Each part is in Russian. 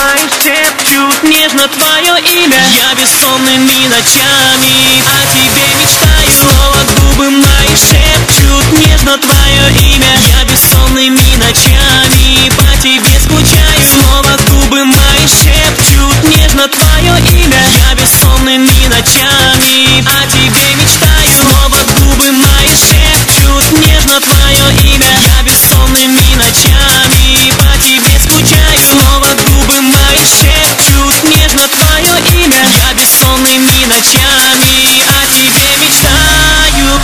мои шепчут нежно твое имя. Я бессонными ночами о тебе мечтаю. Снова губы мои шепчут нежно твое имя. Я бессонными ночами по тебе скучаю. Снова губы мои шепчут нежно твое имя. Я бессонными ночами о тебе мечтаю. Снова губы мои шепчут нежно твое имя. Я бессонными ночами по тебе скучаю. Снова губы мои шепчут нежно твое имя. Я бессонными ночами о тебе мечтаю.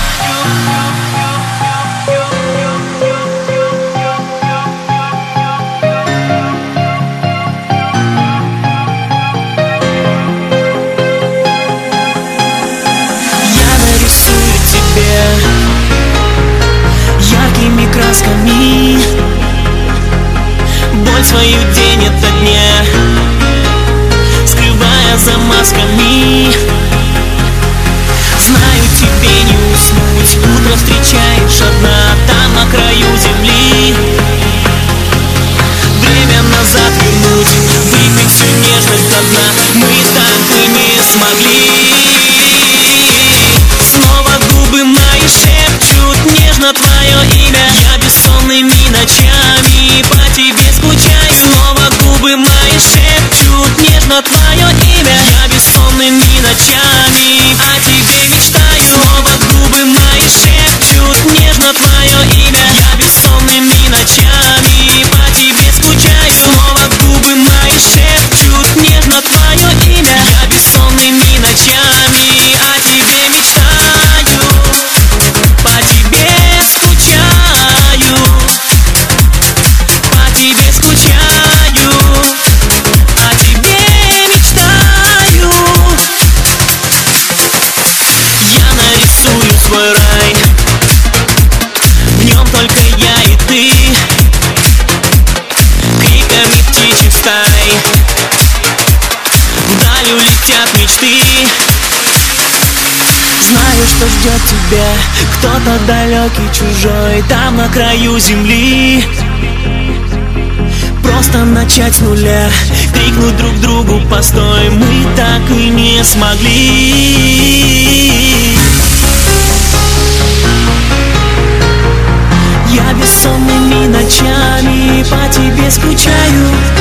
Я нарисую тебе яркими красками Боль свою день ото дня, скрывая за масками. Знаю, тебе не уснуть. Утро встречаешь одна там на краю земли. Время назад вернуть, Выпить всю нежность до дна мы так и не смогли. снова губы мои шепчут нежно твое имя. Я бессонными ночами по тебе скучаю. Снова губы мои шепчут нежно твое имя. Я бессонными ночами о тебе мечтаю. Снова губы мои шепчут нежно твое имя. Я бессонными ночами по тебе скучаю. Снова губы мои шепчут нежно твое имя. Я бессонными ночами о тебе мечтаю. По тебе скучаю, По тебе скучаю. о тебе мечтаю. Я нарисую свой рай, в нем только я и ты. Криками птичьих стай вдаль улетят мечты. Знаю, что ждет тебя кто-то далекий, чужой, там на краю земли. Просто начать с нуля, крикнуть друг другу постой, мы так и не смогли. Я бессонными ночами по тебе скучаю.